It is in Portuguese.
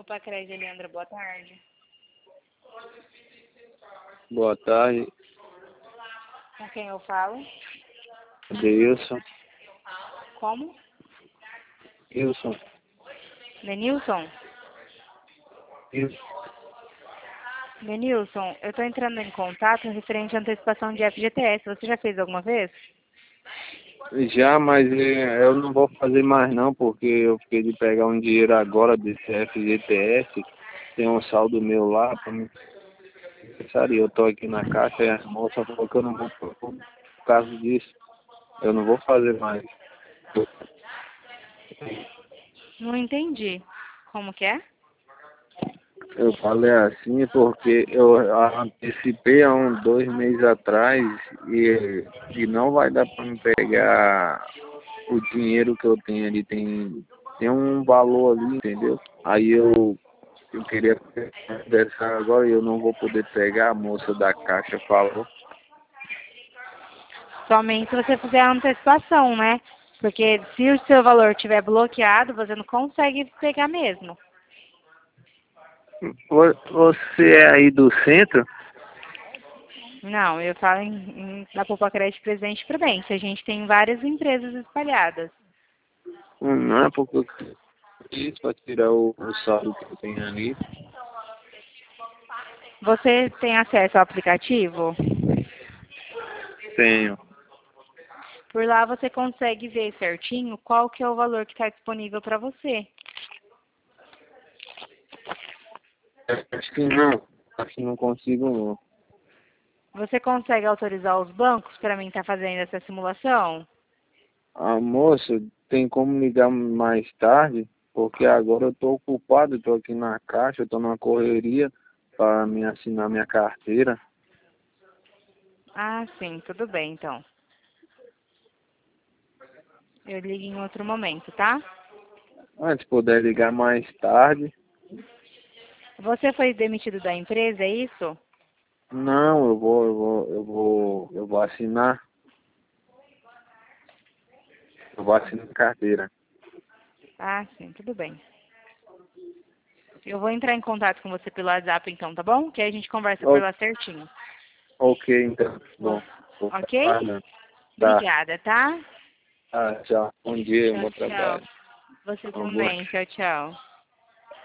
Pupacred, Leandra, boa tarde. Boa tarde, Com quem eu falo? Deilson. Como? Wilson. Denilson? Wilson. Denilson, eu estou entrando em contato referente à antecipação de FGTS. Você já fez alguma vez? Já, mas eu não vou fazer mais não, porque eu fiquei de pegar um dinheiro agora desse FGTS, tem um saldo meu lá, para mim. Eu tô aqui na caixa e a moça falou que eu não vou por causa disso. Eu não vou fazer mais. Não entendi. Como que é? Eu falei assim porque eu antecipei há 2 meses atrás e não vai dar para me pegar o dinheiro que eu tenho ali. Tem um valor ali, entendeu? Aí eu queria conversar agora e eu não vou poder pegar, a moça da caixa falou. Somente se você fizer a antecipação, né? Porque se o seu valor estiver bloqueado, você não consegue pegar mesmo. Você é aí do centro? Não, eu falo da Pupacred Presidente Prudente. A gente tem várias empresas espalhadas. Não é porque eu fiz para tirar o saldo que eu tenho ali. Você tem acesso ao aplicativo? Tenho. Por lá você consegue ver certinho qual que é o valor que está disponível para você. Acho que não. Acho que não consigo não. Você consegue autorizar os bancos para mim estar fazendo essa simulação? Ah, moça, tem como ligar mais tarde? Porque agora eu estou ocupado, estou aqui na caixa, estou numa correria para me assinar minha carteira. Ah, sim, tudo bem então. Eu ligo em outro momento, tá? Mas se puder ligar mais tarde. Você foi demitido da empresa, é isso? Não, eu vou assinar. Eu vou assinar a carteira. Ah, sim, tudo bem. Eu vou entrar em contato com você pelo WhatsApp então, tá bom? Que aí a gente conversa por O- lá certinho. ok, então. Bom, vou ficar Ok? aguardando. Tá. Obrigada, tá? Ah, tchau. Bom dia, Tchau, bom tchau. trabalho. Você Por favor. também. Tchau, tchau.